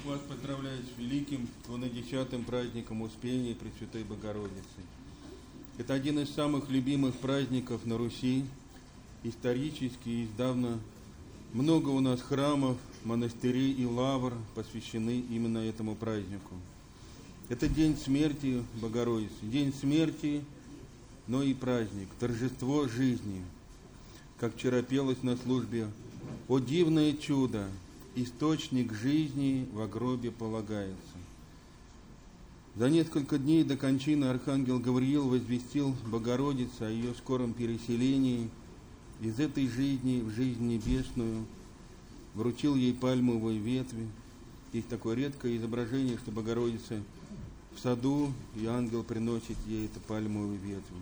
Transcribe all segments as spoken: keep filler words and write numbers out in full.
вас поздравляю с великим двунадесятым праздником Успения Пресвятой Богородицы. Это один из самых любимых праздников на Руси. Исторически и издавна много у нас храмов, монастырей и лавр посвящены именно этому празднику. Это день смерти Богородицы, день смерти, но и праздник, торжество жизни. Как вчера пелось на службе: «О дивное чудо! Источник жизни во гробе полагается». За несколько дней до кончины архангел Гавриил возвестил Богородице о ее скором переселении из этой жизни в жизнь небесную, вручил ей пальмовые ветви. Есть такое редкое изображение, что Богородица в саду, и ангел приносит ей это пальмовые ветви.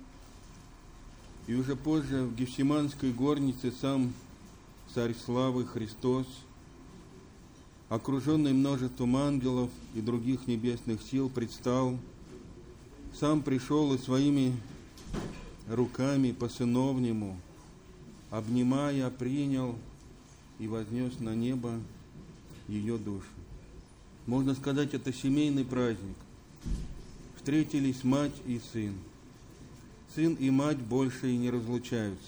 И уже позже в Гефсиманской горнице сам Царь Славы Христос, окруженный множеством ангелов и других небесных сил, предстал, сам пришел и своими руками по-сыновнему, обнимая, принял и вознес на небо ее душу. Можно сказать, это семейный праздник. Встретились мать и сын. Сын и мать больше и не разлучаются.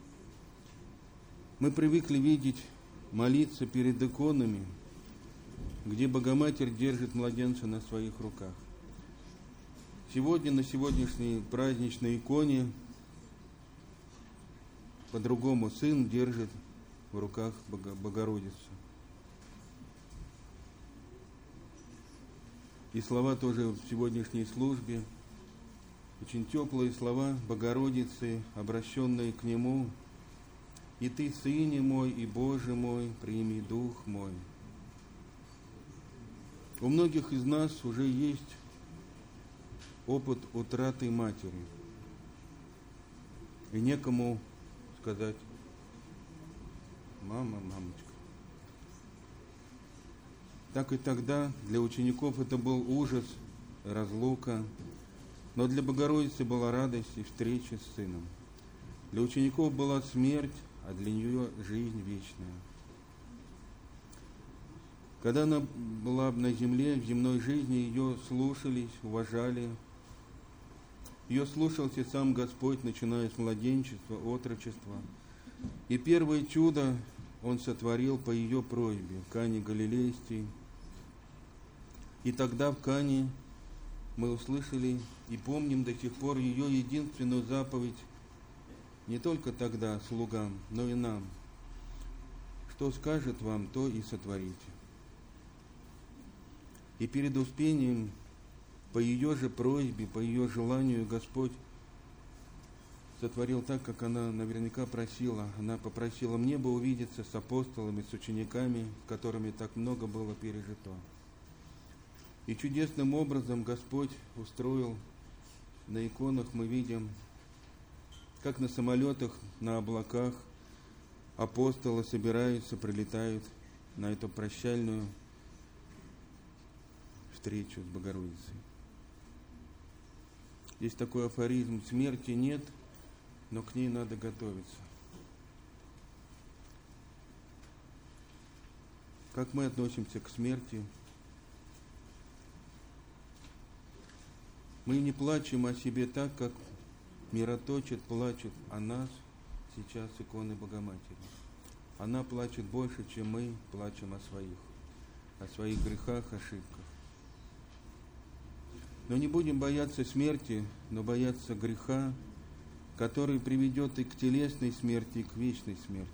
Мы привыкли видеть, молиться перед иконами, где Богоматерь держит младенца на своих руках. Сегодня, на сегодняшней праздничной иконе, по-другому сын держит в руках Богородицу. И слова тоже в сегодняшней службе, очень теплые слова Богородицы, обращенные к Нему: «И Ты, Сыне мой и Боже мой, прими Дух мой». У многих из нас уже есть опыт утраты матери. И некому сказать: «Мама, мамочка». Так и тогда для учеников это был ужас, разлука, но для Богородицы была радость и встреча с Сыном. Для учеников была смерть, а для нее жизнь вечная. Когда она была на земле, в земной жизни, ее слушались, уважали. Ее слушался сам Господь, начиная с младенчества, отрочества. И первое чудо Он сотворил по ее просьбе в Кане Галилейской. И тогда в Кане мы услышали и помним до сих пор ее единственную заповедь, не только тогда слугам, но и нам: «Что скажет вам, то и сотворите». И перед Успением, по ее же просьбе, по ее желанию, Господь сотворил так, как она наверняка просила. Она попросила: «Мне бы увидеться с апостолами, с учениками, с которыми так много было пережито». И чудесным образом Господь устроил. На иконах мы видим, как на самолетах, на облаках апостолы собираются, прилетают на эту прощальную встречу с Богородицей. Есть такой афоризм: смерти нет, но к ней надо готовиться. Как мы относимся к смерти? Мы не плачем о себе так, как мироточит, плачет о нас сейчас иконы Богоматери. Она плачет больше, чем мы плачем о своих, о своих грехах, ошибках. Но не будем бояться смерти, но бояться греха, который приведет и к телесной смерти, и к вечной смерти.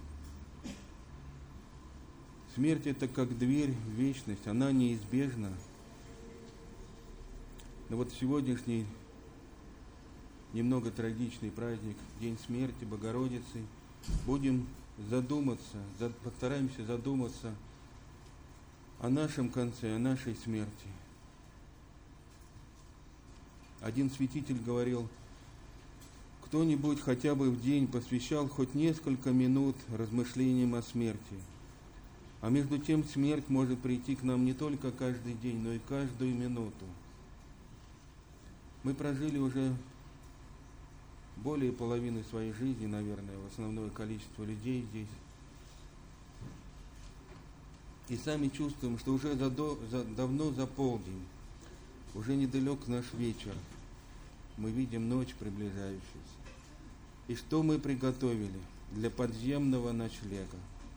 Смерть – это как дверь в вечность, она неизбежна. Но вот сегодняшний немного трагичный праздник, День смерти Богородицы, будем задуматься, постараемся задуматься о нашем конце, о нашей смерти. Один святитель говорил: кто-нибудь хотя бы в день посвящал хоть несколько минут размышлениям о смерти. А между тем смерть может прийти к нам не только каждый день, но и каждую минуту. Мы прожили уже более половины своей жизни, наверное, в основное количество людей здесь. И сами чувствуем, что уже за до, за, давно за полдень, уже недалек наш вечер. Мы видим ночь приближающуюся. И что мы приготовили для подземного ночлега?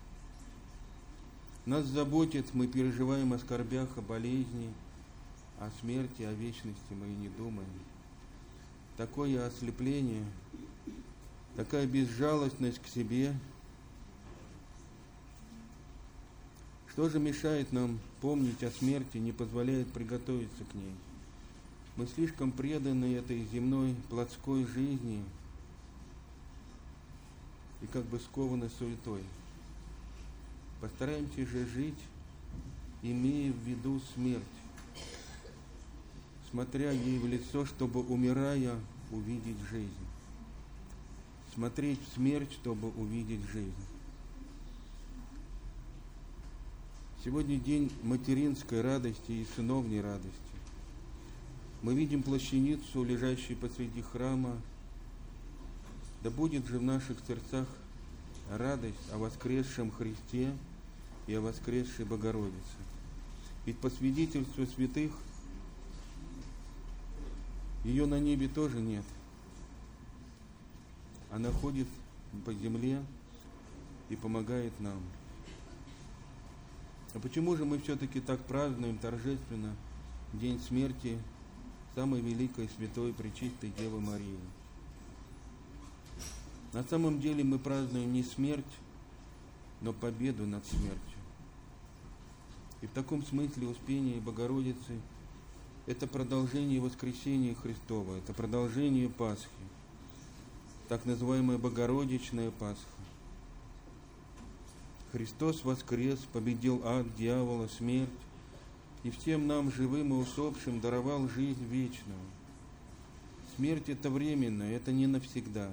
Нас заботит, мы переживаем о скорбях, о болезни, о смерти, о вечности мы и не думаем. Такое ослепление, такая безжалостность к себе. Что же мешает нам помнить о смерти, не позволяет приготовиться к ней? Мы слишком преданы этой земной плотской жизни и как бы скованы суетой. Постараемся же жить, имея в виду смерть, смотря ей в лицо, чтобы, умирая, увидеть жизнь. Смотреть в смерть, чтобы увидеть жизнь. Сегодня день материнской радости и сыновней радости. Мы видим плащаницу, лежащую посреди храма. Да будет же в наших сердцах радость о воскресшем Христе и о воскресшей Богородице. Ведь по свидетельству святых, ее на небе тоже нет. Она ходит по земле и помогает нам. А почему же мы все-таки так празднуем торжественно день смерти самой великой святой пречистой Девы Марии? На самом деле мы празднуем не смерть, но победу над смертью. И в таком смысле Успение Богородицы – это продолжение воскресения Христова, это продолжение Пасхи, так называемая Богородичная Пасха. Христос воскрес, победил ад, дьявола, смерть, и всем нам, живым и усопшим, даровал жизнь вечную. Смерть – это временно, это не навсегда.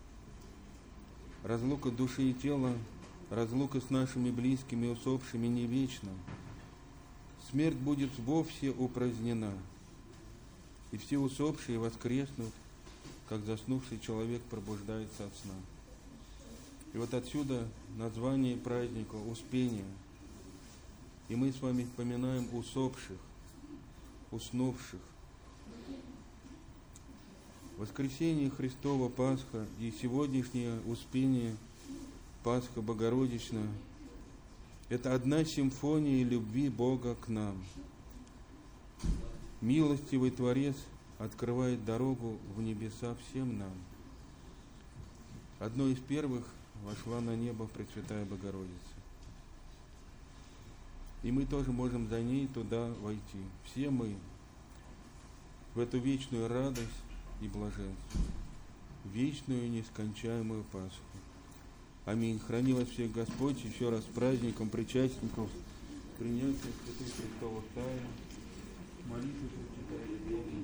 Разлука души и тела, разлука с нашими близкими и усопшими не вечна. Смерть будет вовсе упразднена, и все усопшие воскреснут, как заснувший человек пробуждается от сна. И вот отсюда название праздника Успение. И мы с вами вспоминаем усопших, уснувших. Воскресение Христово, Пасха и сегодняшнее Успение, Пасха Богородичная – это одна симфония любви Бога к нам. Милостивый Творец открывает дорогу в небеса всем нам. Одной из первых вошла на небо Пресвятая Богородица. И мы тоже можем за ней туда войти. Все мы в эту вечную радость и блаженство, вечную нескончаемую Пасху. Аминь. Храни вас всех Господь. Еще раз с праздником причастников, принятия святых Христовых тайн, молитвы, прочитания.